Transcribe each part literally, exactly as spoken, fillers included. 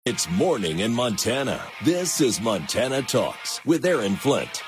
It's morning in Montana. This is Montana Talks with Aaron Flint.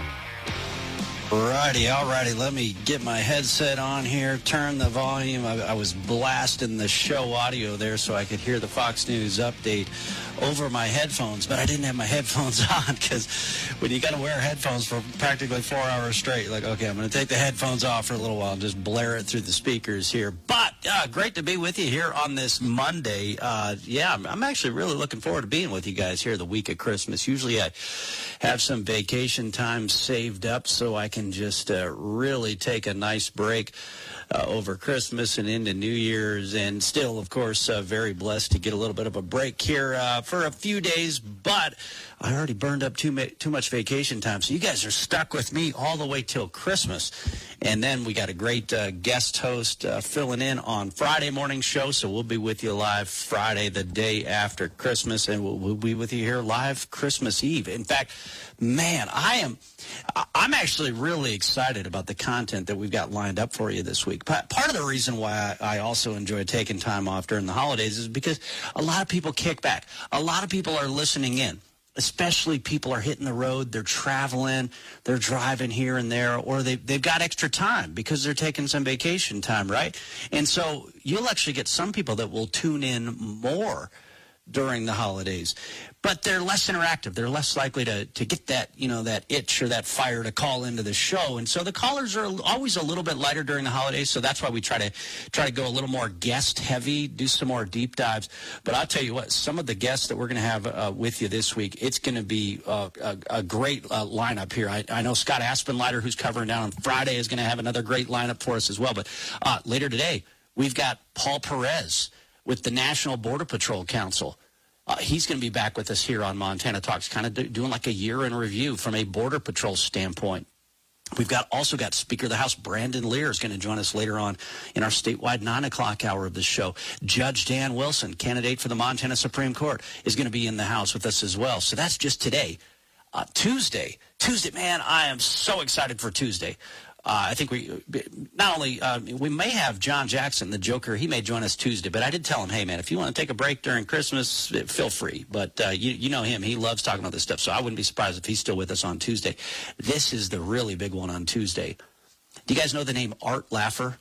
Righty, alrighty. Let me get my headset on here, turn the volume. I, I was blasting the show audio there so I could hear the Fox News update over my headphones, but I didn't have my headphones on because when you got to wear headphones for practically four hours straight, you're like, okay, I'm going to take the headphones off for a little while and just blare it through the speakers here. But uh, great to be with you here on this Monday. Uh, yeah, I'm, I'm actually really looking forward to being with you guys here the week of Christmas. Usually I have some vacation time saved up so I can just uh, really take a nice break uh, over Christmas and into New Year's, and still, of course, uh, very blessed to get a little bit of a break here uh, for a few days, but I already burned up too, ma- too much vacation time, so you guys are stuck with me all the way till Christmas. And then we got a great uh, guest host uh, filling in on Friday morning show, so we'll be with you live Friday, the day after Christmas, and we'll, we'll be with you here live Christmas Eve. In fact, man, I am I'm actually really excited about the content that we've got lined up for you this week. Part of the reason why I also enjoy taking time off during the holidays is because a lot of people kick back. A lot of people are listening in. Especially people are hitting the road, they're traveling, they're driving here and there, or they, they've got extra time because they're taking some vacation time, right? And so you'll actually get some people that will tune in more during the holidays, but they're less interactive. They're less likely to, to get that, you know, that itch or that fire to call into the show. And so the callers are always a little bit lighter during the holidays. So that's why we try to try to go a little more guest heavy, do some more deep dives. But I'll tell you what, some of the guests that we're going to have uh, with you this week, it's going to be uh, a, a great uh, lineup here. I, I know Scott Aspenlighter, who's covering down on Friday, is going to have another great lineup for us as well. But uh, later today, we've got Paul Perez with the National Border Patrol Council. Uh, he's going to be back with us here on Montana Talks, kind of do, doing like a year in review from a Border Patrol standpoint. We've got also got Speaker of the House Brandon Lear is going to join us later on in our statewide nine o'clock hour of the show. Judge Dan Wilson, candidate for the Montana Supreme Court, is going to be in the house with us as well. So that's just today. Uh, Tuesday, Tuesday, man, I am so excited for Tuesday. Uh, I think we not only uh, we may have John Jackson, the Joker. He may join us Tuesday, but I did tell him, hey, man, if you want to take a break during Christmas, feel free. But uh, you, you know him. He loves talking about this stuff, so I wouldn't be surprised if he's still with us on Tuesday. This is the really big one on Tuesday. Do you guys know the name Art Laffer?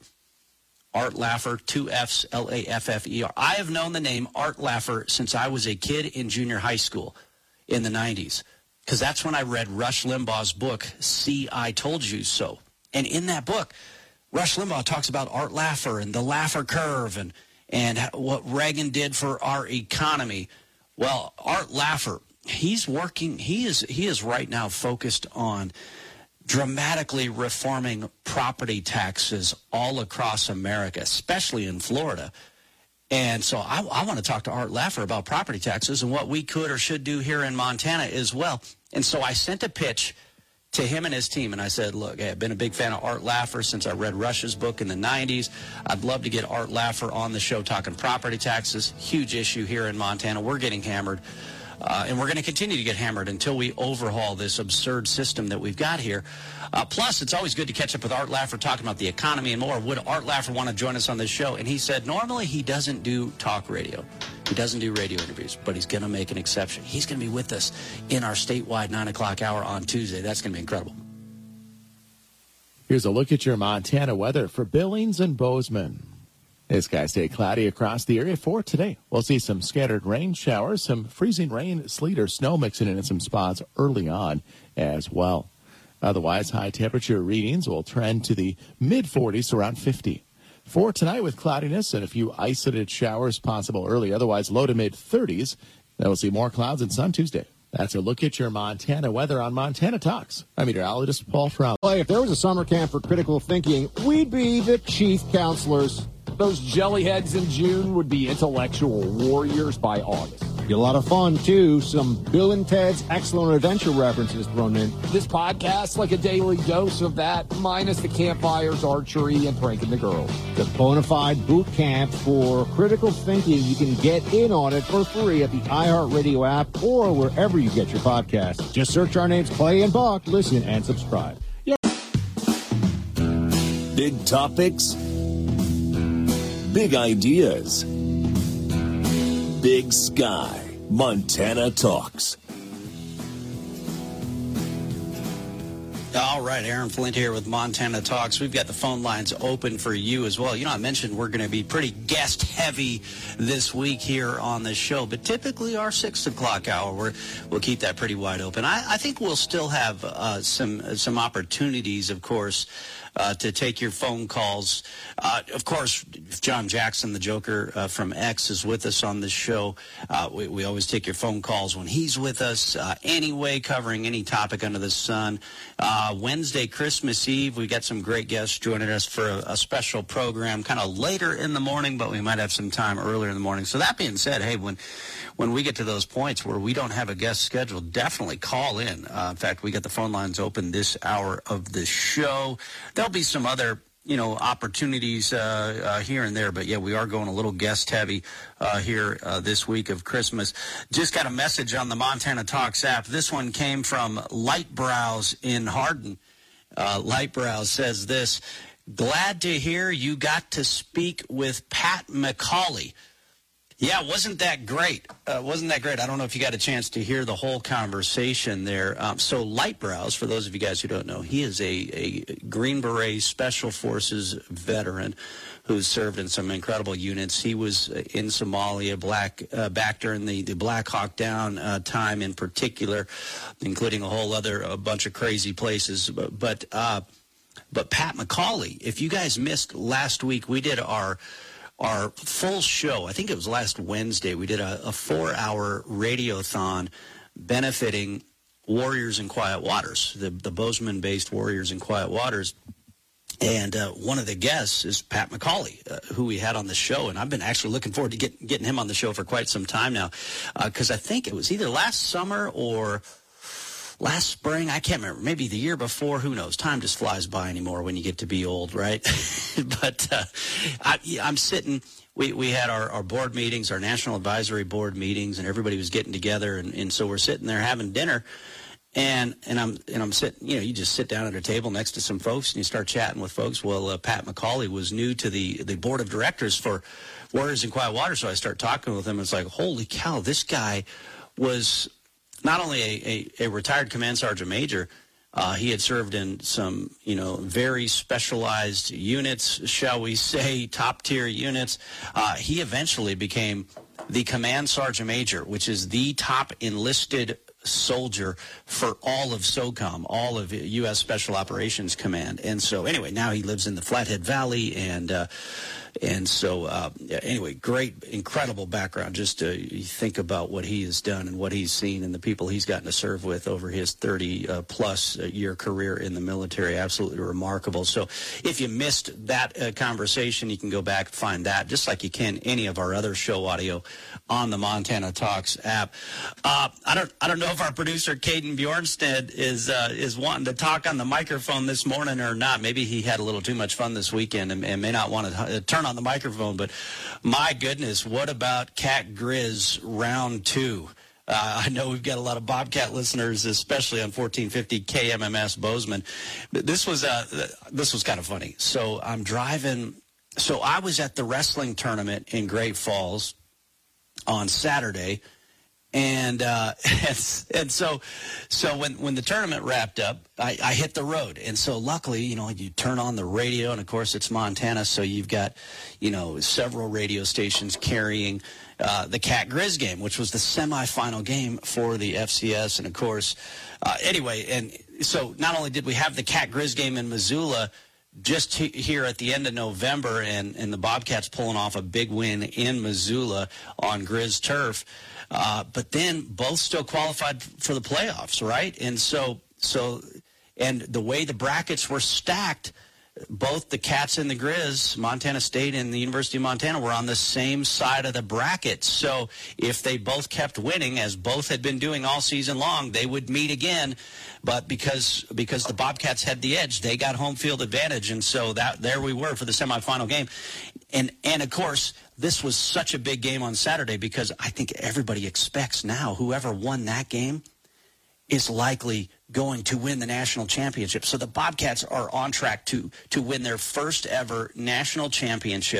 Art Laffer, two F's, L A F F E R. I have known the name Art Laffer since I was a kid in junior high school in the nineties, because that's when I read Rush Limbaugh's book, See, I Told You So. And in that book, Rush Limbaugh talks about Art Laffer and the Laffer curve and, and what Reagan did for our economy. Well, Art Laffer, he's working, he is, he is right now focused on dramatically reforming property taxes all across America, especially in Florida. And so I, I want to talk to Art Laffer about property taxes and what we could or should do here in Montana as well. And so I sent a pitch to him and his team, and I said, look, I've been a big fan of Art Laffer since I read Rush's book in the nineties. I'd love to get Art Laffer on the show talking property taxes. Huge issue here in Montana. We're getting hammered, uh, and we're going to continue to get hammered until we overhaul this absurd system that we've got here. Uh, plus, it's always good to catch up with Art Laffer talking about the economy and more. Would Art Laffer want to join us on this show? And he said normally he doesn't do talk radio. He doesn't do radio interviews, but he's going to make an exception. He's going to be with us in our statewide nine o'clock hour on Tuesday. That's going to be incredible. Here's a look at your Montana weather for Billings and Bozeman. It's going to stay cloudy across the area for today. We'll see some scattered rain showers, some freezing rain, sleet, or snow mixing in in some spots early on as well. Otherwise, high temperature readings will trend to the mid forties to around fifty. For tonight, with cloudiness and a few isolated showers possible early, otherwise low to mid thirties. Then we'll see more clouds and sun Tuesday. That's a look at your Montana weather on Montana Talks. I'm meteorologist Paul Fromm. If there was a summer camp for critical thinking, we'd be the chief counselors. Those jellyheads in June would be intellectual warriors by August. Be a lot of fun, too. Some Bill and Ted's Excellent Adventure references thrown in. This podcast's like a daily dose of that, minus the campfires, archery, and pranking the girls. The bona fide boot camp for critical thinking. You can get in on it for free at the iHeartRadio app or wherever you get your podcasts. Just search our names, Clay and Buck. Listen and subscribe. Yeah. Big topics, big ideas, big sky. Montana Talks. All right, Aaron Flint here with Montana Talks. We've got the phone lines open for you as well. You know, I mentioned we're going to be pretty guest-heavy this week here on the show, but typically our six o'clock hour, we're, we'll keep that pretty wide open. I, I think we'll still have uh, some some opportunities, of course, uh, to take your phone calls. Uh, of course, if John Jackson, the Joker uh, from X, is with us on this show, uh, we, we always take your phone calls when he's with us uh, anyway, covering any topic under the sun. Uh, Wednesday, Christmas Eve, we got some great guests joining us for a, a special program kind of later in the morning, but we might have some time earlier in the morning. So that being said, hey, when when we get to those points where we don't have a guest scheduled, definitely call in. Uh, in fact, we got the phone lines open this hour of the show. There'll be some other you know, opportunities uh, uh, here and there. But, yeah, we are going a little guest-heavy uh, here uh, this week of Christmas. Just got a message on the Montana Talks app. This one came from Lightbrows in Hardin. Uh, Lightbrows says this: glad to hear you got to speak with Pat McCauley. Yeah, wasn't that great? Uh, wasn't that great? I don't know if you got a chance to hear the whole conversation there. Um, so Lightbrows, for those of you guys who don't know, he is a, a Green Beret Special Forces veteran who's served in some incredible units. He was in Somalia, black uh, back during the, the Black Hawk Down uh, time in particular, including a whole other a bunch of crazy places. But but, uh, but Pat McCauley, if you guys missed last week, we did our Our full show. I think it was last Wednesday. We did a, a four-hour radiothon benefiting Warriors in Quiet Waters, the, the Bozeman-based Warriors in Quiet Waters. And uh, one of the guests is Pat McCauley, uh, who we had on the show. And I've been actually looking forward to get, getting him on the show for quite some time now, because uh, I think it was either last summer or last spring. I can't remember. Maybe the year before. Who knows? Time just flies by anymore when you get to be old, right? But uh, I, I'm sitting. We, we had our, our board meetings, our National Advisory Board meetings, and everybody was getting together. And, and so we're sitting there having dinner. And and I'm and I'm sitting. You know, you just sit down at a table next to some folks and you start chatting with folks. Well, uh, Pat McCauley was new to the, the board of directors for Warriors in Quiet Water, so I start talking with him. And it's like, holy cow, this guy was not only a, a, a retired command sergeant major, uh, he had served in some, you know, very specialized units, shall we say, top-tier units. Uh, he eventually became the command sergeant major, which is the top enlisted soldier for all of SOCOM, all of U S Special Operations Command. And so, anyway, now he lives in the Flathead Valley, and uh, and so, uh, anyway, great, incredible background. Just to think about what he has done and what he's seen and the people he's gotten to serve with over his thirty-plus uh, year career in the military. Absolutely remarkable. So if you missed that uh, conversation, you can go back and find that, just like you can any of our other show audio on the Montana Talks app. Uh, I don't I don't know if our producer, Caden Bjornstead, is, uh, is wanting to talk on the microphone this morning or not. Maybe he had a little too much fun this weekend and, and may not want to turn on the microphone, but my goodness, what about Cat Grizz round two? Uh, I know we've got a lot of Bobcat listeners, especially on fourteen fifty K M M S Bozeman. But this was uh, this was kind of funny. So I'm driving. So I was at the wrestling tournament in Great Falls on Saturday. And, uh, and and so so when when the tournament wrapped up, I, I hit the road. And so luckily, you know, you turn on the radio, and of course it's Montana, so you've got, you know, several radio stations carrying uh, the Cat Grizz game, which was the semifinal game for the F C S. And of course, uh, anyway, and so not only did we have the Cat Grizz game in Missoula just t- here at the end of November, and, and the Bobcats pulling off a big win in Missoula on Grizz turf. Uh, but then both still qualified for the playoffs, right? And so, so, and the way the brackets were stacked, both the Cats and the Grizz, Montana State and the University of Montana, were on the same side of the bracket. So if they both kept winning, as both had been doing all season long, they would meet again. But because because the Bobcats had the edge, they got home field advantage. And so that there we were for the semifinal game. And, and of course, this was such a big game on Saturday because I think everybody expects now whoever won that game is likely going to win the national championship. So the Bobcats are on track to to win their first ever national championship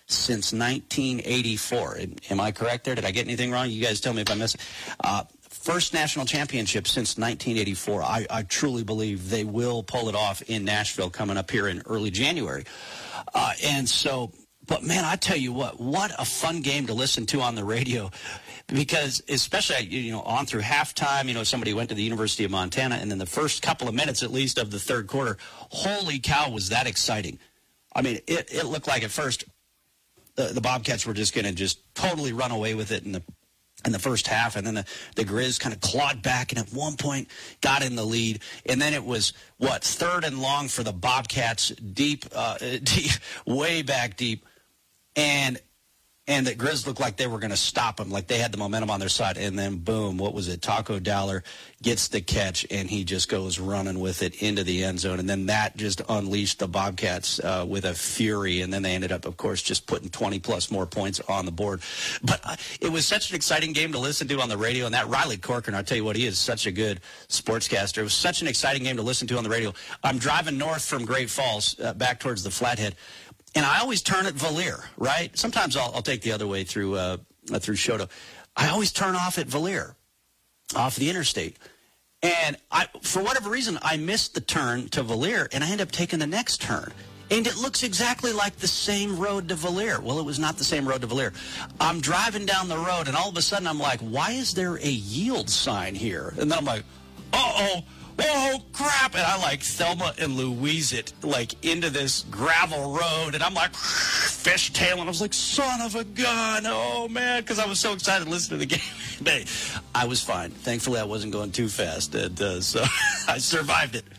since nineteen eighty-four. Am I correct there? Did I get anything wrong? You guys tell me if I miss it. Uh, first national championship since nineteen eighty-four. I, I truly believe they will pull it off in Nashville coming up here in early January. Uh, and so, but man, I tell you what, what a fun game to listen to on the radio. Because especially, you know, on through halftime, you know, somebody went to the University of Montana, and then the first couple of minutes, at least, of the third quarter, holy cow, was that exciting. I mean, it, it looked like at first the, the Bobcats were just going to just totally run away with it in the in the first half, and then the, the Grizz kind of clawed back and at one point got in the lead. And then it was, what, third and long for the Bobcats, deep, uh, deep way back deep. And And the Grizz looked like they were going to stop them, like they had the momentum on their side. And then, boom, what was it? Taco Dowler gets the catch, and he just goes running with it into the end zone. And then that just unleashed the Bobcats uh, with a fury. And then they ended up, of course, just putting twenty-plus more points on the board. But uh, it was such an exciting game to listen to on the radio. And that Riley Corcoran, I'll tell you what, he is such a good sportscaster. It was such an exciting game to listen to on the radio. I'm driving north from Great Falls uh, back towards the Flathead. And I always turn at Valier, right? Sometimes I'll, I'll take the other way through uh, through Shoto. I always turn off at Valier, off the interstate. And I, for whatever reason, I missed the turn to Valier, and I end up taking the next turn. And it looks exactly like the same road to Valier. Well, it was not the same road to Valier. I'm driving down the road, and all of a sudden I'm like, why is there a yield sign here? And then I'm like, uh-oh. Oh, crap. And I, like, Thelma and Louise it, like, into this gravel road. And I'm, like, fishtailing. I was like, son of a gun. Oh, man, because I was so excited to listen to the game today. I was fine. Thankfully, I wasn't going too fast. And uh, so I survived it.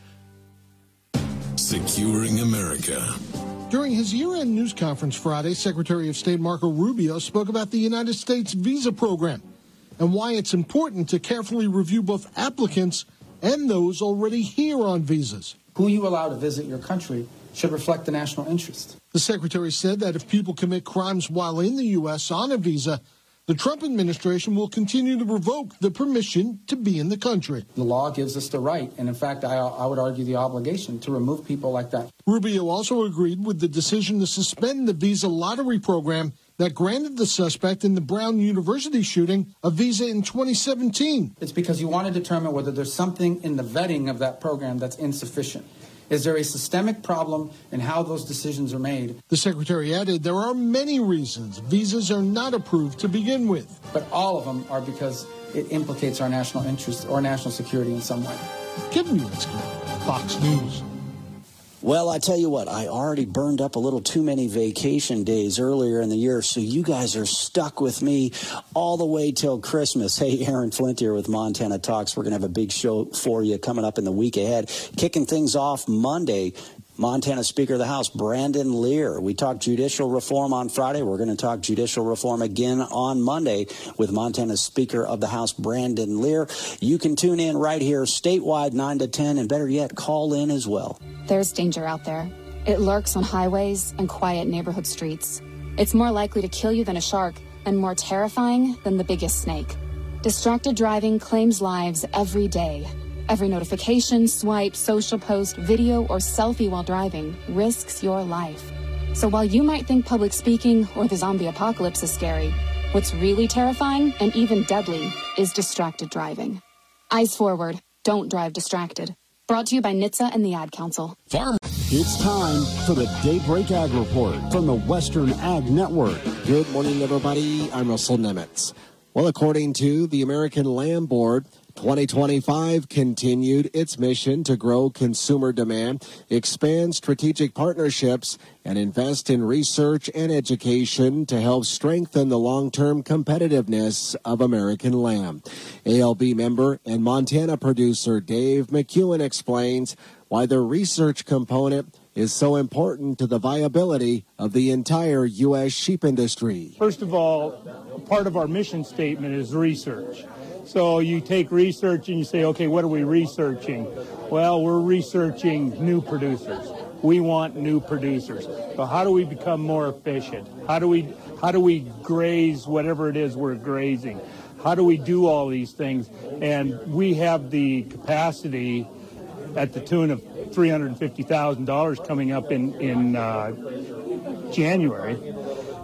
Securing America. During his year-end news conference Friday, Secretary of State Marco Rubio spoke about the United States visa program and why it's important to carefully review both applicants and those already here on visas. Who you allow to visit your country should reflect the national interest. The secretary said that if people commit crimes while in the U S on a visa, the Trump administration will continue to revoke the permission to be in the country. The law gives us the right, and in fact, I, I would argue the obligation, to remove people like that. Rubio also agreed with the decision to suspend the visa lottery program that granted the suspect in the Brown University shooting a visa in twenty seventeen. It's because you want to determine whether there's something in the vetting of that program that's insufficient. Is there a systemic problem in how those decisions are made? The secretary added there are many reasons visas are not approved to begin with. But all of them are because it implicates our national interest or national security in some way. Kevin Mulinsky, Fox News. Well, I tell you what, I already burned up a little too many vacation days earlier in the year, so you guys are stuck with me all the way till Christmas. Hey, Aaron Flint here with Montana Talks. We're going to have a big show for you coming up in the week ahead. Kicking things off Monday, Montana Speaker of the House, Brandon Lear. We talked judicial reform on Friday. We're going to talk judicial reform again on Monday with Montana Speaker of the House, Brandon Lear. You can tune in right here statewide nine to ten, and better yet, call in as well. There's danger out there. It lurks on highways and quiet neighborhood streets. It's more likely to kill you than a shark and more terrifying than the biggest snake. Distracted driving claims lives every day. Every notification, swipe, social post, video, or selfie while driving risks your life. So while you might think public speaking or the zombie apocalypse is scary, what's really terrifying and even deadly is distracted driving. Eyes forward. Don't drive distracted. Brought to you by N H T S A and the Ad Council. Farm. It's time for the Daybreak Ag Report from the Western Ag Network. Good morning, everybody. I'm Russell Nemitz. Well, according to the American Lamb Board, twenty twenty-five continued its mission to grow consumer demand, expand strategic partnerships, and invest in research and education to help strengthen the long-term competitiveness of American lamb. A L B member and Montana producer Dave McEwen explains why the research component is so important to the viability of the entire U S sheep industry. First of all, part of our mission statement is research. So you take research and you say, okay, what are we researching? Well, we're researching new producers. We want new producers. So how do we become more efficient? How do we how do we graze whatever it is we're grazing? How do we do all these things? And we have the capacity at the tune of three hundred fifty thousand dollars coming up in, in uh, January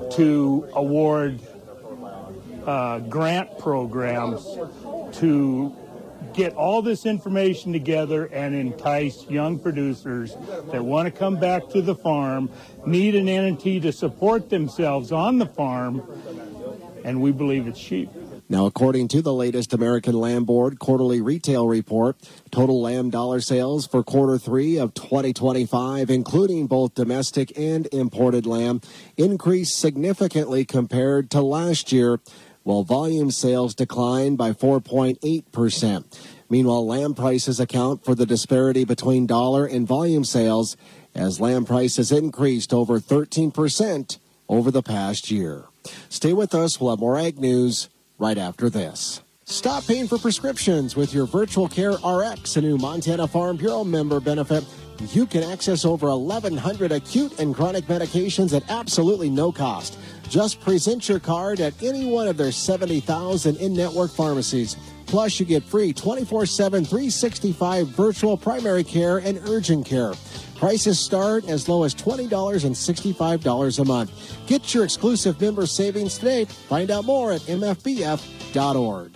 to award uh, grant programs to get all this information together and entice young producers that want to come back to the farm, need an entity to support themselves on the farm, and we believe it's sheep. Now, according to the latest American Lamb Board quarterly retail report, total lamb dollar sales for quarter three of twenty twenty-five, including both domestic and imported lamb, increased significantly compared to last year, while volume sales declined by four point eight percent. Meanwhile, lamb prices account for the disparity between dollar and volume sales, as lamb prices increased over thirteen percent over the past year. Stay with us. We'll have more ag news right after this. Stop paying for prescriptions with your Virtual Care R X, a new Montana Farm Bureau member benefit. You can access over eleven hundred acute and chronic medications at absolutely no cost. Just present your card at any one of their seventy thousand in-network pharmacies. Plus, you get free twenty-four seven, three sixty-five virtual primary care and urgent care. Prices start as low as twenty dollars and sixty-five dollars a month. Get your exclusive member savings today. Find out more at m f b f dot org.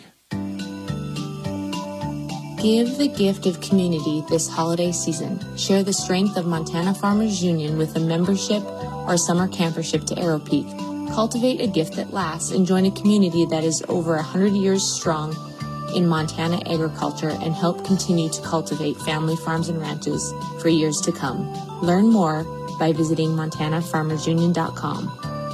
Give the gift of community this holiday season. Share the strength of Montana Farmers Union with a membership or summer campership to Arrow Peak. Cultivate a gift that lasts and join a community that is over one hundred years strong in Montana agriculture and help continue to cultivate family farms and ranches for years to come. Learn more by visiting montana farmers union dot com.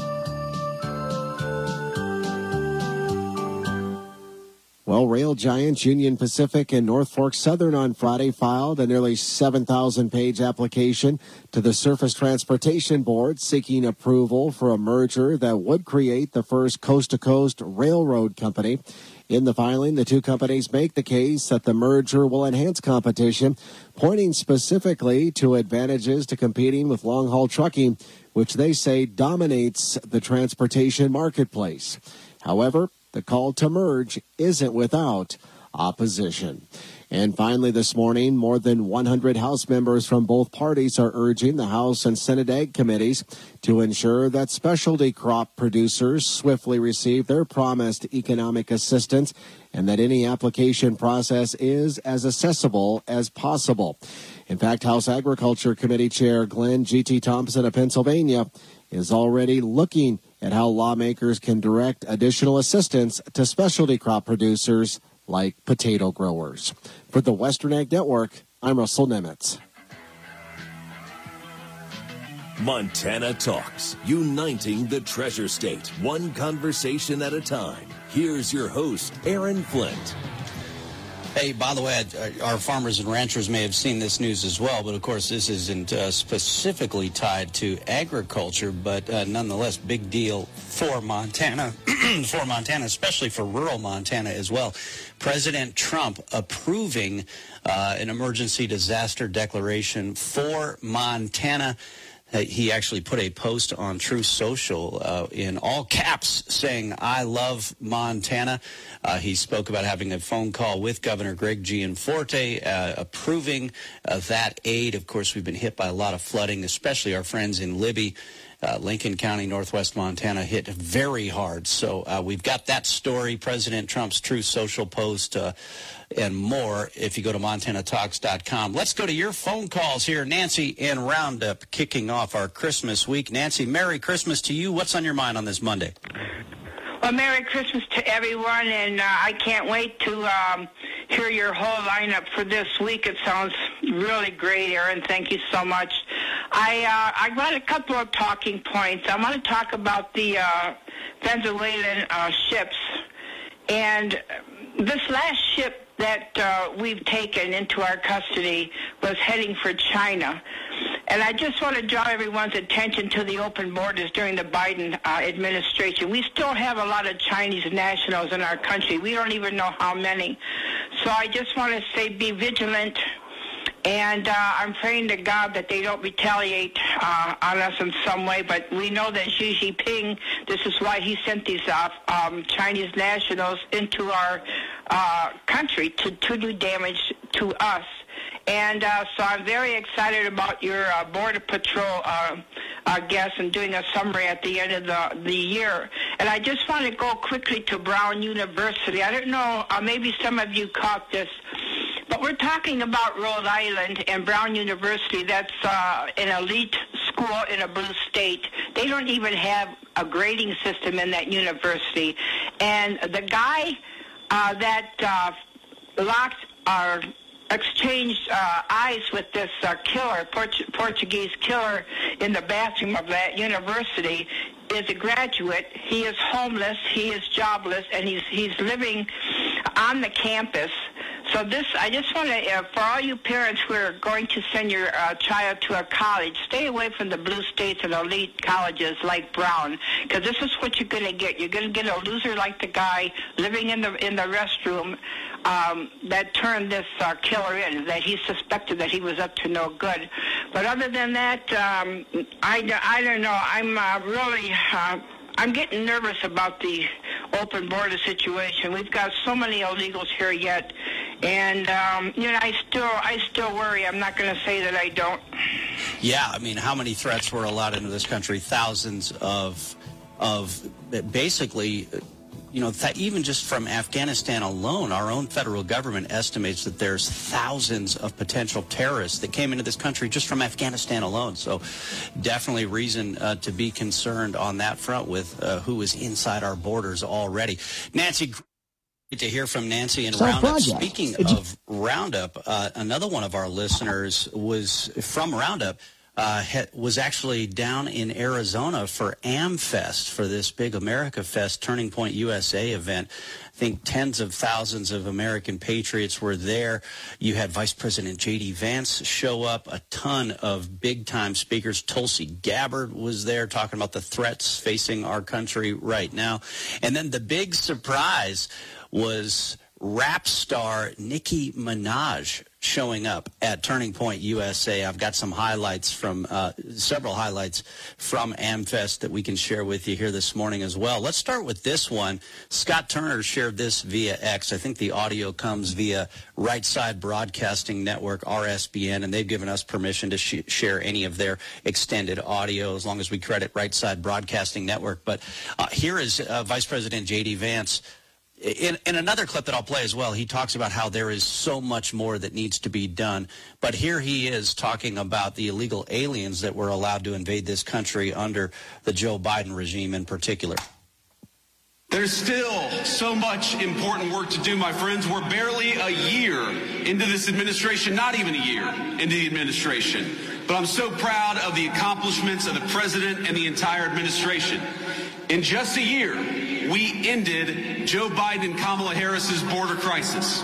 Well, rail giants Union Pacific and North Fork Southern on Friday filed a nearly seven thousand page application to the Surface Transportation Board seeking approval for a merger that would create the first coast-to-coast railroad company. In the filing, the two companies make the case that the merger will enhance competition, pointing specifically to advantages to competing with long-haul trucking, which they say dominates the transportation marketplace. However, the call to merge isn't without opposition. And finally this morning, more than one hundred House members from both parties are urging the House and Senate Ag Committees to ensure that specialty crop producers swiftly receive their promised economic assistance and that any application process is as accessible as possible. In fact, House Agriculture Committee Chair Glenn G T Thompson of Pennsylvania is already looking at how lawmakers can direct additional assistance to specialty crop producers like potato growers. For the Western Ag Network, I'm Russell Nemitz. Montana Talks, uniting the Treasure State, one conversation at a time. Here's your host, Aaron Flint. Hey, by the way, our farmers and ranchers may have seen this news as well, but of course this isn't uh, specifically tied to agriculture, but uh, nonetheless, big deal for Montana, for Montana, especially for rural Montana as well. President Trump approving uh, an emergency disaster declaration for Montana. Uh, he actually put a post on Truth Social uh, in all caps saying, "I love Montana." Uh, he spoke about having a phone call with Governor Greg Gianforte, uh, approving uh, that aid. Of course, we've been hit by a lot of flooding, especially our friends in Libby. Uh, Lincoln County, Northwest Montana, hit very hard. So uh, we've got that story, President Trump's Truth Social post, uh, and more if you go to montana talks dot com. Let's go to your phone calls here. Nancy in Roundup kicking off our Christmas week. Nancy, Merry Christmas to you. What's on your mind on this Monday? Well, Merry Christmas to everyone, and uh, I can't wait to um, hear your whole lineup for this week. It sounds really great, Aaron. Thank you so much. I uh, I got a couple of talking points. I want to talk about the uh, Venezuelan uh, ships, and this last ship that uh, we've taken into our custody was heading for China. And I just want to draw everyone's attention to the open borders during the Biden uh, administration. We still have a lot of Chinese nationals in our country. We don't even know how many. So I just want to say be vigilant. And uh, I'm praying to God that they don't retaliate uh, on us in some way. But we know that Xi Jinping, this is why he sent these uh, um, Chinese nationals into our uh, country to, to do damage to us. And uh, so I'm very excited about your uh, Border Patrol uh, uh, guest and doing a summary at the end of the, the year. And I just want to go quickly to Brown University. I don't know, uh, maybe some of you caught this, but we're talking about Rhode Island and Brown University. That's uh, an elite school in a blue state. They don't even have a grading system in that university. And the guy uh, that uh, locked our exchanged uh, eyes with this uh, killer, Port- Portuguese killer in the bathroom of that university is a graduate. He is homeless, he is jobless, and he's he's living on the campus. So this, I just want to, uh, for all you parents who are going to send your uh, child to a college, stay away from the blue states and elite colleges like Brown, because this is what you're going to get. You're going to get a loser like the guy living in the in the restroom um, that turned this uh, killer in, that he suspected that he was up to no good. But other than that, um, I, I don't know. I'm uh, really... Uh, I'm getting nervous about the open border situation. We've got so many illegals here yet, and um, you know, I still, I still worry. I'm not going to say that I don't. Yeah, I mean, how many threats were allowed into this country? Thousands of, of basically, you know, th- even just from Afghanistan alone, our own federal government estimates that there's thousands of potential terrorists that came into this country just from Afghanistan alone. So definitely reason uh, to be concerned on that front with uh, who is inside our borders already. Nancy, great to hear from Nancy and Roundup. Project. Speaking of Roundup, uh, another one of our listeners was from Roundup. Uh, was actually down in Arizona for AmFest, for this big America Fest Turning Point U S A event. I think tens of thousands of American patriots were there. You had Vice President J D Vance show up, a ton of big-time speakers. Tulsi Gabbard was there talking about the threats facing our country right now. And then the big surprise was rap star Nicki Minaj showing up at Turning Point U S A. I've got some highlights from, uh, several highlights from AmFest that we can share with you here this morning as well. Let's start with this one. Scott Turner shared this via X. I think the audio comes via Right Side Broadcasting Network, R S B N, and they've given us permission to sh- share any of their extended audio as long as we credit Right Side Broadcasting Network. But uh, here is uh, Vice President J D Vance. In, in another clip that I'll play as well, he talks about how there is so much more that needs to be done. But here he is talking about the illegal aliens that were allowed to invade this country under the Joe Biden regime in particular. There's still so much important work to do, my friends. We're barely a year into this administration, not even a year into the administration. But I'm so proud of the accomplishments of the president and the entire administration. In just a year, we ended Joe Biden and Kamala Harris's border crisis.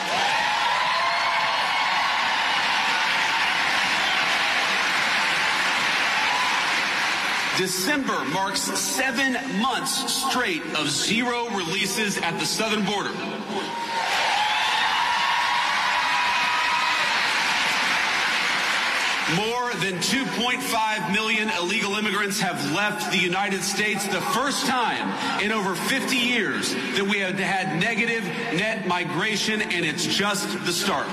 December marks seven months straight of zero releases at the southern border. More than two point five million illegal immigrants have left the United States, the first time in over fifty years that we have had negative net migration, and it's just the start.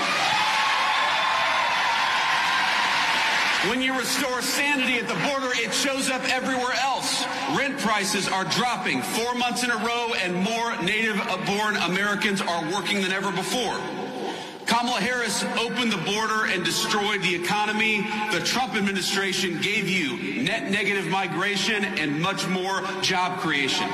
When you restore sanity at the border, it shows up everywhere else. Rent prices are dropping four months in a row, and more native-born Americans are working than ever before. Kamala Harris opened the border and destroyed the economy. The Trump administration gave you net negative migration and much more job creation.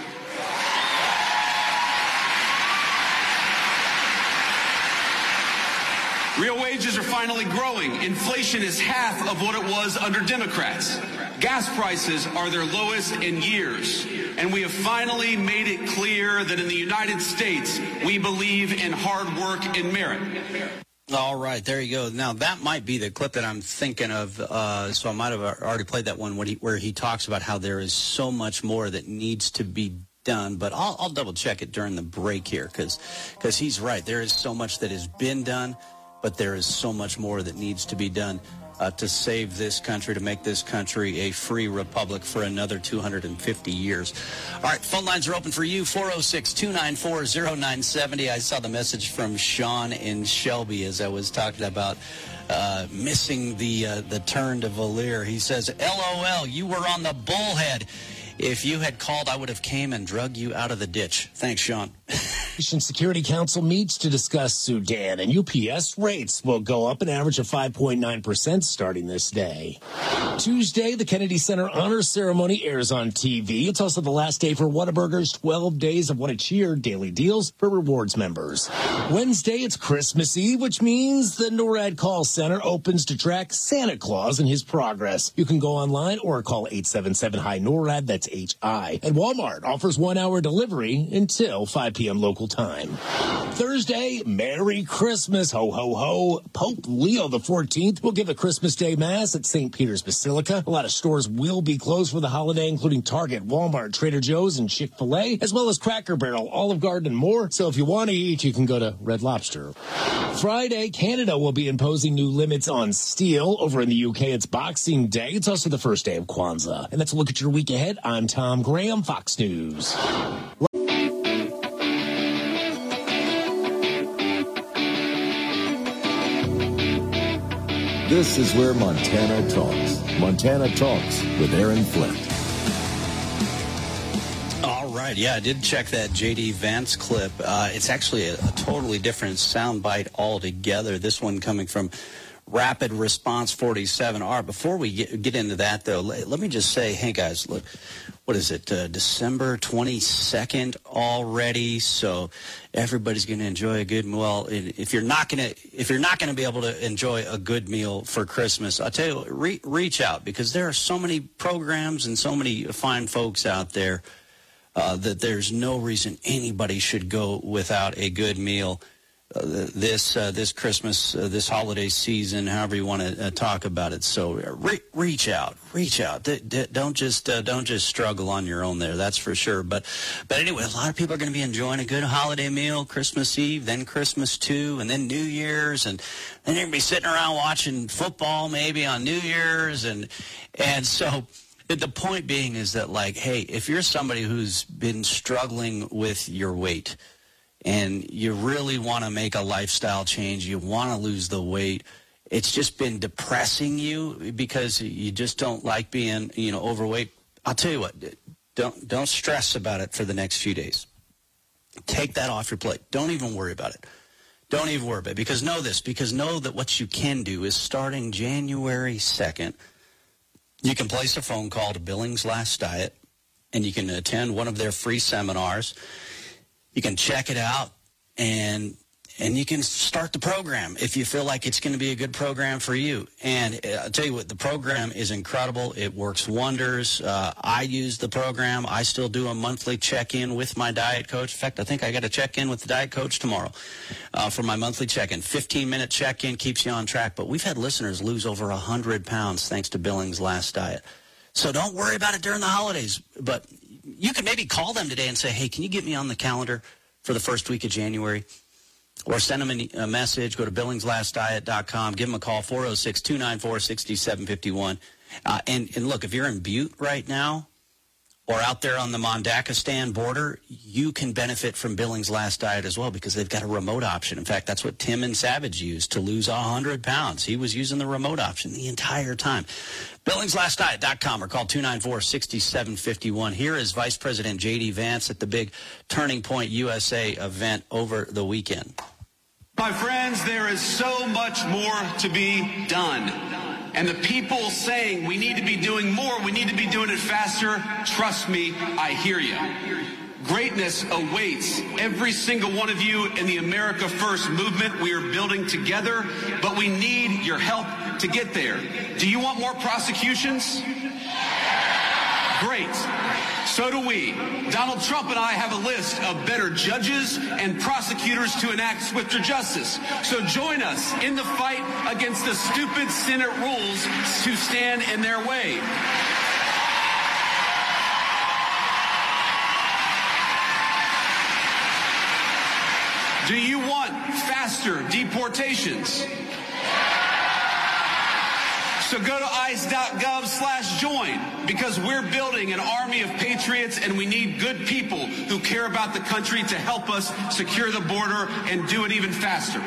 Real wages are finally growing. Inflation is half of what it was under Democrats. Gas prices are their lowest in years. And we have finally made it clear that in the United States, we believe in hard work and merit. All right, there you go. Now, that might be the clip that I'm thinking of, uh, so I might have already played that one when he, where he talks about how there is so much more that needs to be done, but I'll, I'll double-check it during the break here, because because he's right. There is so much that has been done, but there is so much more that needs to be done. uh, to save this country, to make this country a free republic for another two hundred fifty years. All right, phone lines are open for you, four oh six, two nine four, oh nine seven oh. I saw the message from Sean in Shelby as I was talking about uh, missing the, uh, the turn to Valier. He says, L O L, you were on the bullhead. If you had called, I would have came and drug you out of the ditch. Thanks, Sean. Nation Security Council meets to discuss Sudan, and U P S rates will go up an average of five point nine percent starting this day. Tuesday, the Kennedy Center Honor Ceremony airs on T V. It's also the last day for Whataburger's twelve Days of What a Cheer daily deals for rewards members. Wednesday, it's Christmas Eve, which means the NORAD call center opens to track Santa Claus and his progress. You can go online or call eight seven seven, H I NORAD, that's H I. And Walmart offers one-hour delivery until five p.m. local time. Thursday, Merry Christmas, ho, ho, ho. Pope Leo the fourteenth will give a Christmas Day Mass at Saint Peter's Basilica. A lot of stores will be closed for the holiday, including Target, Walmart, Trader Joe's, and Chick-fil-A, as well as Cracker Barrel, Olive Garden, and more. So if you want to eat, you can go to Red Lobster. Friday, Canada will be imposing new limits on steel. Over in the U K, it's Boxing Day. It's also the first day of Kwanzaa. And that's a look at your week ahead. I'm Tom Graham, Fox News. This is where Montana talks. Montana Talks with Aaron Flint. All right. Yeah, I did check that J D Vance clip. Uh, it's actually a, a totally different soundbite altogether. This one coming from Rapid Response forty-seven R. Before we get, get into that, though, let, let me just say, hey, guys, look, what is it, uh, December twenty-second already? So everybody's going to enjoy a good meal. Well, if you're not going to if you're not going to be able to enjoy a good meal for Christmas, I'll tell you, re- reach out, because there are so many programs and so many fine folks out there uh, that there's no reason anybody should go without a good meal. Uh, this uh, this Christmas, uh, this holiday season, however you want to uh, talk about it. So re- reach out, reach out. D- d- don't just uh, don't just struggle on your own there. That's for sure. But but anyway, a lot of people are going to be enjoying a good holiday meal, Christmas Eve, then Christmas too, and then New Year's, and then you're going to be sitting around watching football maybe on New Year's, and and so. The point being is that, like, hey, if you're somebody who's been struggling with your weight, and you really want to make a lifestyle change, you want to lose the weight, it's just been depressing you because you just don't like being, you know, overweight, I'll tell you what, don't don't stress about it for the next few days. Take that off your plate. Don't even worry about it. Don't even worry about it. Because know this, because know that what you can do is starting January second, you can place a phone call to Billings Last Diet, and you can attend one of their free seminars. You can check it out, and and you can start the program if you feel like it's going to be a good program for you. And I'll tell you what, the program is incredible. It works wonders. Uh, I use the program. I still do a monthly check-in with my diet coach. In fact, I think I got to check in with the diet coach tomorrow uh, for my monthly check-in. fifteen-minute check-in keeps you on track. But we've had listeners lose over one hundred pounds thanks to Billings Last Diet. So don't worry about it during the holidays. But you can maybe call them today and say, hey, can you get me on the calendar for the first week of January? Or send them a message. Go to billings last diet dot com. Give them a call, four oh six, two nine four, six seven five one. Uh, and, and look, if you're in Butte right now or out there on the Mondakistan border, you can benefit from Billings Last Diet as well, because they've got a remote option. In fact, that's what Tim and Savage used to lose one hundred pounds. He was using the remote option the entire time. billings last diet dot com or call two nine four, six seven five one. Here is Vice President J D Vance at the big Turning Point U S A event over the weekend. My friends, there is so much more to be done. And the people saying we need to be doing more, we need to be doing it faster, trust me, I hear you. Greatness awaits every single one of you in the America First movement we are building together, but we need your help to get there. Do you want more prosecutions? Great. So do we. Donald Trump and I have a list of better judges and prosecutors to enact swifter justice. So join us in the fight against the stupid Senate rules to stand in their way. Do you want faster deportations? So go to ice.gov slash join, because we're building an army of patriots, and we need good people who care about the country to help us secure the border and do it even faster.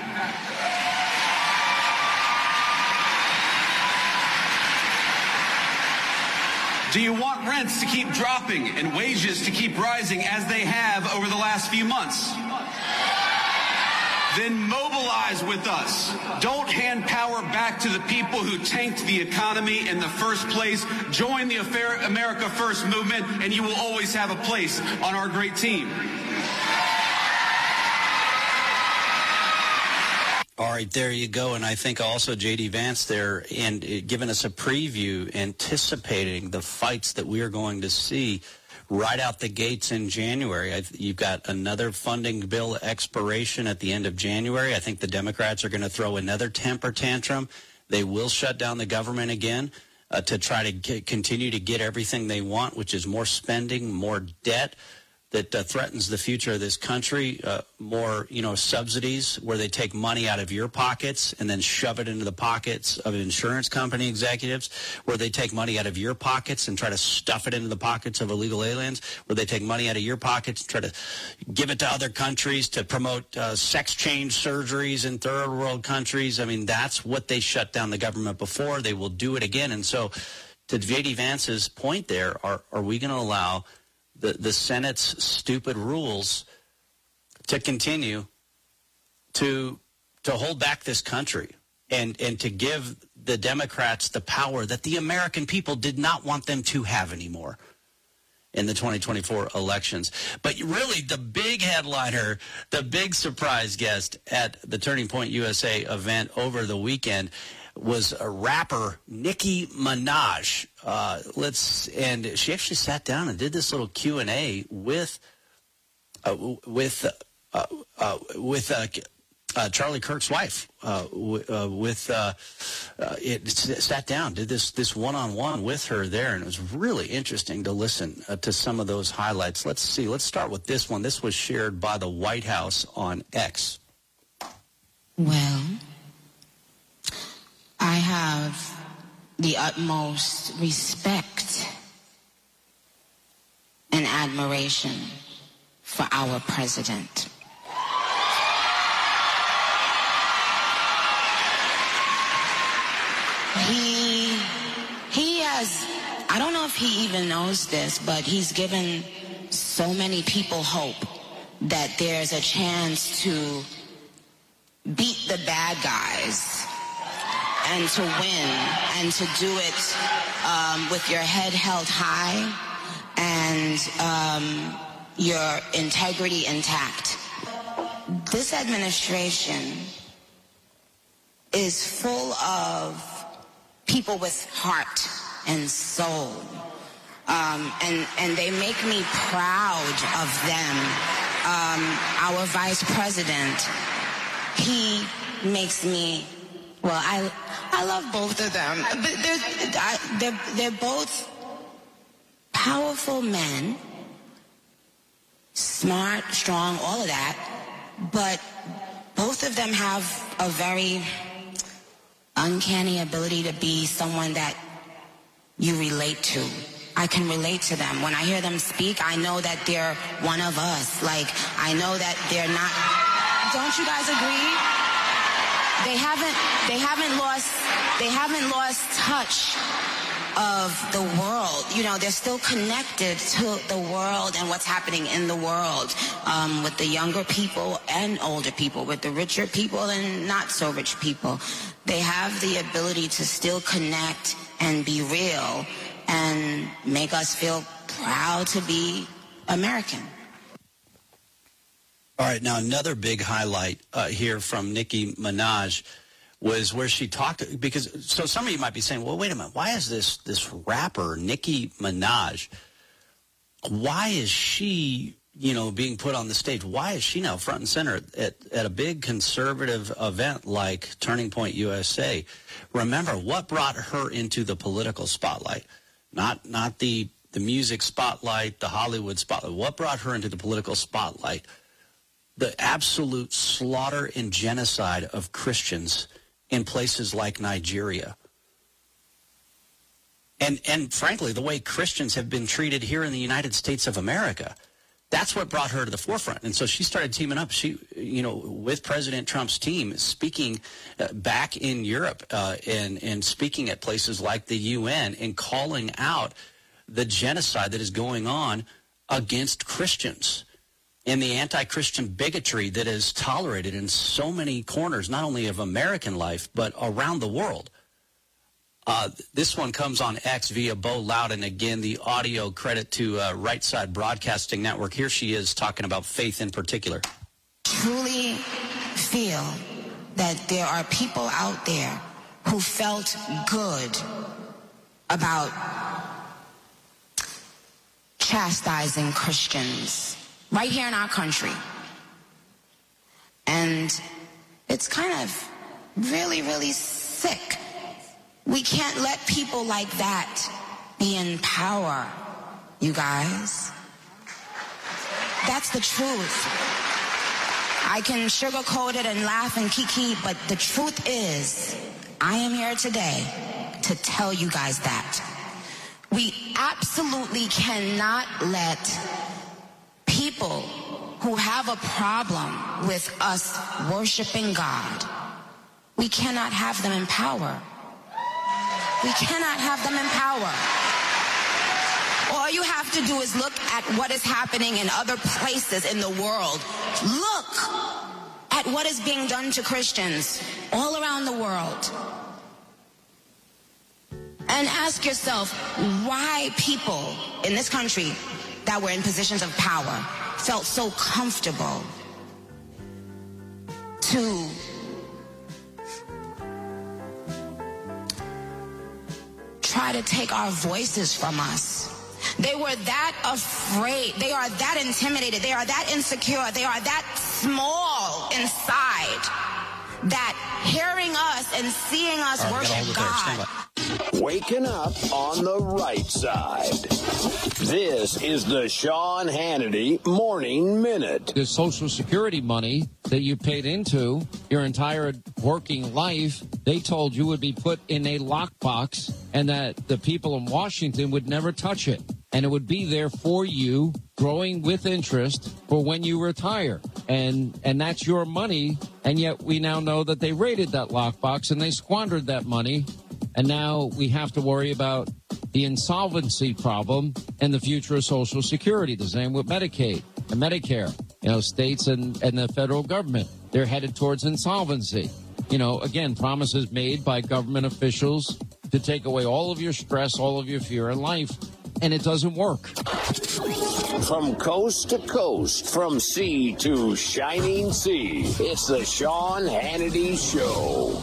Do you want rents to keep dropping and wages to keep rising as they have over the last few months? Then mobilize with us. Don't hand power back to the people who tanked the economy in the first place. Join the America First movement, and you will always have a place on our great team. All right, there you go. And I think also J D Vance there, and giving us a preview, anticipating the fights that we are going to see right out the gates in January. I, you've got another funding bill expiration at the end of January. I think the Democrats are going to throw another temper tantrum. They will shut down the government again uh, to try to get, continue to get everything they want, which is more spending, more debt that uh, threatens the future of this country, uh, more, you know, subsidies where they take money out of your pockets and then shove it into the pockets of insurance company executives, where they take money out of your pockets and try to stuff it into the pockets of illegal aliens, where they take money out of your pockets and try to give it to other countries to promote uh, sex change surgeries in third world countries. I mean, that's what they shut down the government before. They will do it again. And so to J D Vance's point there, are, are we going to allow The, the Senate's stupid rules to continue to to hold back this country and, and to give the Democrats the power that the American people did not want them to have anymore in the twenty twenty-four elections? But really, the big headliner, the big surprise guest at the Turning Point U S A event over the weekend was a rapper, Nicki Minaj. Uh, let's and she actually sat down and did this little Q and A with uh, with uh, uh, with uh, uh, Charlie Kirk's wife. Uh, w- uh, with uh, uh, it sat down, did this this one on one with her there, and it was really interesting to listen uh, to some of those highlights. Let's see. Let's start with this one. This was shared by the White House on X. Well, I have the utmost respect and admiration for our president. He, he has, I don't know if he even knows this, but he's given so many people hope that there's a chance to beat the bad guys and to win, and to do it um, with your head held high and um, your integrity intact. This administration is full of people with heart and soul, um, and, and they make me proud of them. Um, our vice president, he makes me, well, I I love both of them. But they're, I, they're, they're both powerful men, smart, strong, all of that. But both of them have a very uncanny ability to be someone that you relate to. I can relate to them. When I hear them speak, I know that they're one of us. Like, I know that they're not. Don't you guys agree? They haven't, they haven't lost, they haven't lost touch of the world. You know, they're still connected to the world and what's happening in the world, um, with the younger people and older people, with the richer people and not so rich people. They have the ability to still connect and be real and make us feel proud to be American. All right, now another big highlight uh, here from Nicki Minaj was where she talked, because so some of you might be saying, well, wait a minute, why is this this rapper, Nicki Minaj, why is she, you know, being put on the stage? Why is she now front and center at, at a big conservative event like Turning Point U S A? Remember, what brought her into the political spotlight? Not not the, the music spotlight, the Hollywood spotlight. What brought her into the political spotlight? The absolute slaughter and genocide of Christians in places like Nigeria. And, and frankly, the way Christians have been treated here in the United States of America. That's what brought her to the forefront. And so she started teaming up, she, you know, with President Trump's team, speaking uh, back in Europe uh, and, and speaking at places like the U N and calling out the genocide that is going on against Christians and the anti-Christian bigotry that is tolerated in so many corners, not only of American life, but around the world. Uh, this one comes on X via Bo Loudon. Again, the audio credit to uh, Right Side Broadcasting Network. Here she is talking about faith in particular. Truly feel that there are people out there who felt good about chastising Christians right here in our country. And it's kind of really, really sick. We can't let people like that be in power, you guys. That's the truth. I can sugarcoat it and laugh and kiki, but the truth is, I am here today to tell you guys that. We absolutely cannot let people who have a problem with us worshiping God, we cannot have them in power. We cannot have them in power. All you have to do is look at what is happening in other places in the world. Look at what is being done to Christians all around the world. And ask yourself why people in this country that were in positions of power felt so comfortable to try to take our voices from us. They were that afraid. They are that intimidated. They are that insecure. They are that small inside that hearing us and seeing us right, worship God. Waking up on the right side. This is the Sean Hannity Morning Minute. The Social Security money that you paid into your entire working life, they told you would be put in a lockbox and that the people in Washington would never touch it. And it would be there for you, growing with interest for when you retire. And and that's your money. And yet we now know that they raided that lockbox and they squandered that money. And now we have to worry about the insolvency problem and the future of Social Security. The same with Medicaid and Medicare. You know, states and, and the federal government, they're headed towards insolvency. You know, again, promises made by government officials to take away all of your stress, all of your fear in life. And it doesn't work. From coast to coast, from sea to shining sea, it's the Sean Hannity Show.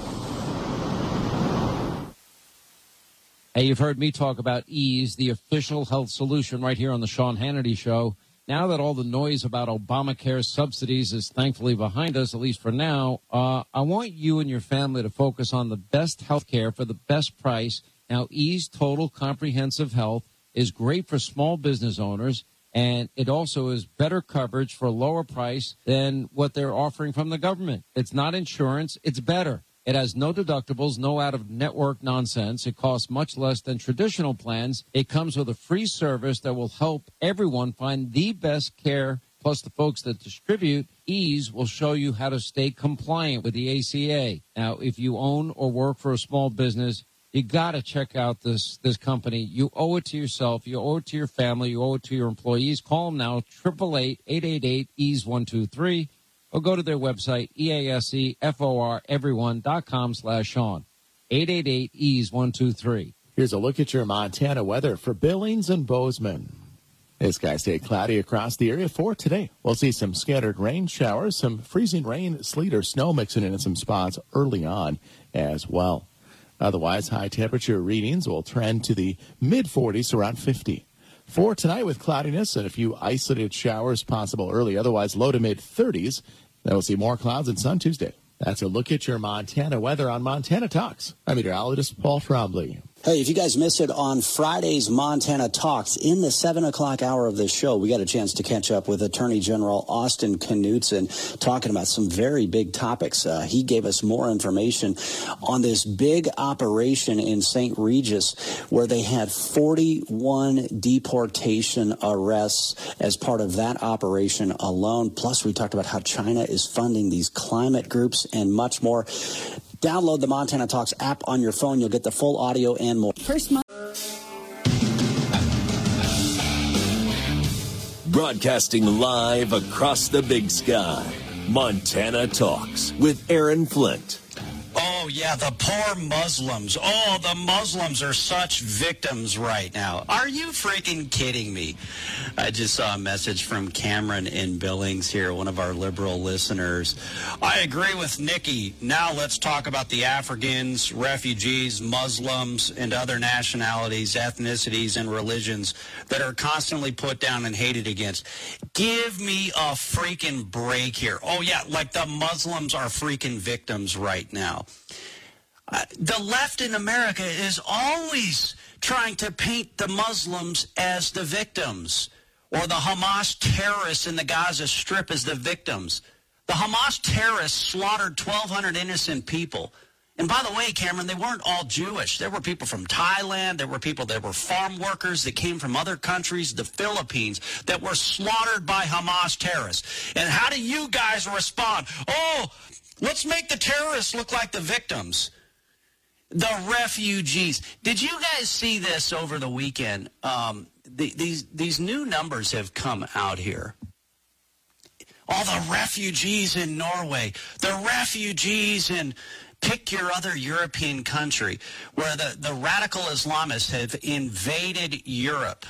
Hey, you've heard me talk about Ease, the official health solution, right here on the Sean Hannity Show. Now that all the noise about Obamacare subsidies is thankfully behind us, at least for now, uh, I want you and your family to focus on the best health care for the best price. Now, Ease Total Comprehensive Health is great for small business owners, and it also is better coverage for a lower price than what they're offering from the government. It's not insurance. It's better. It has no deductibles, no out-of-network nonsense. It costs much less than traditional plans. It comes with a free service that will help everyone find the best care. Plus, the folks that distribute Ease will show you how to stay compliant with the A C A. Now, if you own or work for a small business, you got to check out this this company. You owe it to yourself. You owe it to your family. You owe it to your employees. Call them now, eight eight eight, eight eight eight, E A S E one two three. Or go to their website, E A S E F O R everyone dot com slash Sean. eight eight eight, E A S E one two three. Here's a look at your Montana weather for Billings and Bozeman. It's going to stay cloudy across the area for today. We'll see some scattered rain showers, some freezing rain, sleet, or snow mixing in in some spots early on as well. Otherwise, high temperature readings will trend to the mid forties, around fifty. For tonight, with cloudiness and a few isolated showers possible early, otherwise low to mid thirties. Then we'll see more clouds and sun Tuesday. That's a look at your Montana weather on Montana Talks. I'm meteorologist Paul Trombley. Hey, if you guys missed it on Friday's Montana Talks, in the seven o'clock hour of this show, we got a chance to catch up with Attorney General Austin Knudsen talking about some very big topics. Uh, he gave us more information on this big operation in Saint Regis where they had forty-one deportation arrests as part of that operation alone. Plus, we talked about how China is funding these climate groups and much more. Download the Montana Talks app on your phone. You'll get the full audio and more. First month. Broadcasting live across the big sky. Montana Talks with Aaron Flint. Oh, yeah, the poor Muslims. Oh, the Muslims are such victims right now. Are you freaking kidding me? I just saw a message from Cameron in Billings here, one of our liberal listeners. I agree with Nikki. Now let's talk about the Africans, refugees, Muslims, and other nationalities, ethnicities, and religions that are constantly put down and hated against. Give me a freaking break here. Oh, yeah, like the Muslims are freaking victims right now. Uh, the left in America is always trying to paint the Muslims as the victims or the Hamas terrorists in the Gaza Strip as the victims. The Hamas terrorists slaughtered twelve hundred innocent people. And by the way, Cameron, they weren't all Jewish. There were people from Thailand. There were people that were farm workers that came from other countries, the Philippines, that were slaughtered by Hamas terrorists. And how do you guys respond? Oh, let's make the terrorists look like the victims. The refugees. Did you guys see this over the weekend? Um, the, these these new numbers have come out here. All the refugees in Norway, the refugees in pick your other European country, where the, the radical Islamists have invaded Europe.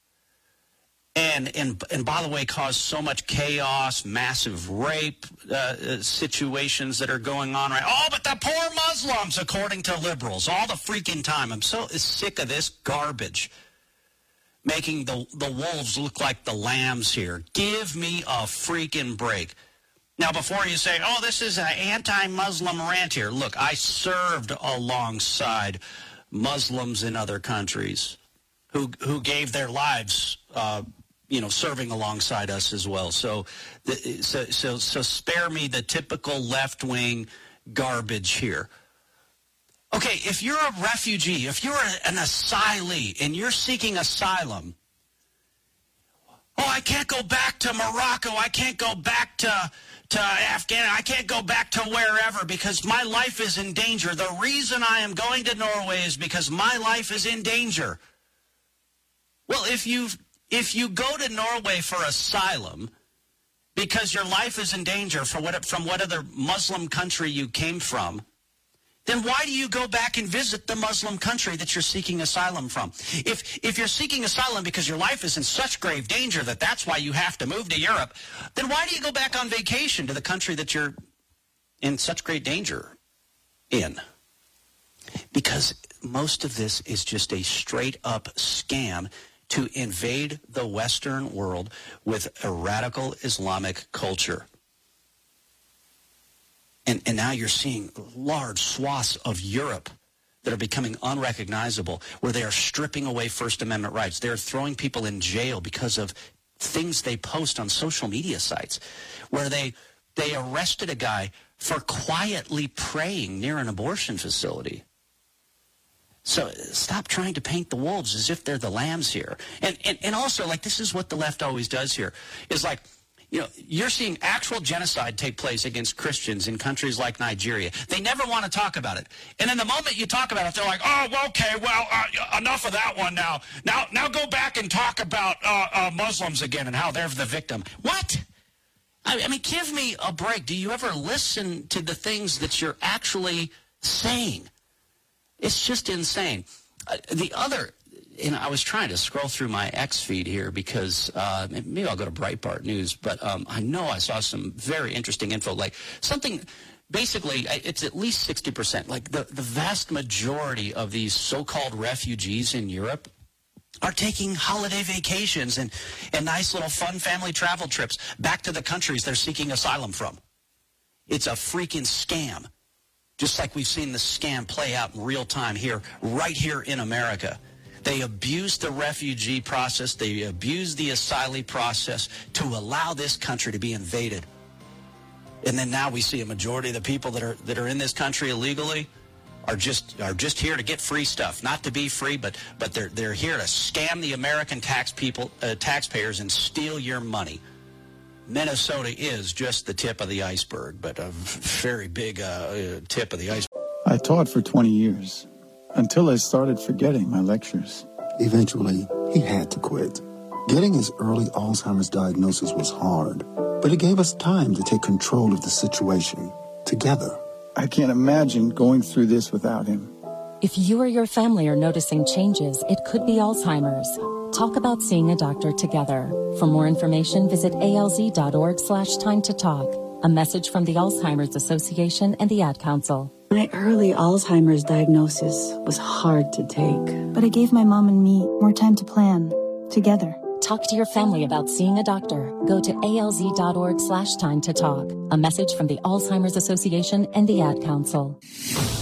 And, and and by the way, caused so much chaos, massive rape uh, situations that are going on right. Oh, but the poor Muslims, according to liberals, all the freaking time. I'm so sick of this garbage, making the, the wolves look like the lambs here. Give me a freaking break. Now, before you say, oh, this is an anti-Muslim rant here, look, I served alongside Muslims in other countries who who gave their lives uh you know, serving alongside us as well. So, the, so, so, so spare me the typical left-wing garbage here. Okay, if you're a refugee, if you're an asylee and you're seeking asylum, oh, I can't go back to Morocco. I can't go back to to Afghanistan. I can't go back to wherever because my life is in danger. The reason I am going to Norway is because my life is in danger. Well, if you've If you go to Norway for asylum because your life is in danger for what, from what other Muslim country you came from, then why do you go back and visit the Muslim country that you're seeking asylum from? If, if you're seeking asylum because your life is in such grave danger that that's why you have to move to Europe, then why do you go back on vacation to the country that you're in such great danger in? Because most of this is just a straight-up scam to invade the Western world with a radical Islamic culture. And, and now you're seeing large swaths of Europe that are becoming unrecognizable, where they are stripping away First Amendment rights. They're throwing people in jail because of things they post on social media sites, where they, they arrested a guy for quietly praying near an abortion facility. So stop trying to paint the wolves as if they're the lambs here. And, and and also, like, this is what the left always does here, is like, you know, you're seeing actual genocide take place against Christians in countries like Nigeria. They never want to talk about it. And then the moment you talk about it, they're like, oh, well, okay, well, uh, enough of that one now. Now, now go back and talk about uh, uh, Muslims again and how they're the victim. What? I, I mean, give me a break. Do you ever listen to the things that you're actually saying? It's just insane. Uh, the other, and I was trying to scroll through my X feed here because uh, maybe I'll go to Breitbart News, but um, I know I saw some very interesting info, like something, basically, it's at least sixty percent. Like the, the vast majority of these so-called refugees in Europe are taking holiday vacations and, and nice little fun family travel trips back to the countries they're seeking asylum from. It's a freaking scam. just like we've seen the scam play out in real time here, right here in America. They abused the refugee process. They abused the asylee process to allow this country to be invaded. And then now we see a majority of the people that are that are in this country illegally are just are just here to get free stuff, not to be free, but but they're they're here to scam the American tax people uh, taxpayers and steal your money. Minnesota is just the tip of the iceberg, but a very big uh, tip of the iceberg. I taught for twenty years until I started forgetting my lectures. Eventually, he had to quit. Getting his early Alzheimer's diagnosis was hard, but it gave us time to take control of the situation together. I can't imagine going through this without him. If you or your family are noticing changes, it could be Alzheimer's. Talk about seeing a doctor together. For more information, visit alz.org slash time to talk. A message from the Alzheimer's Association and the Ad Council. My early Alzheimer's diagnosis was hard to take, but it gave my mom and me more time to plan together. Talk to your family about seeing a doctor. Go to alz.org slash time to talk. A message from the Alzheimer's Association and the Ad Council.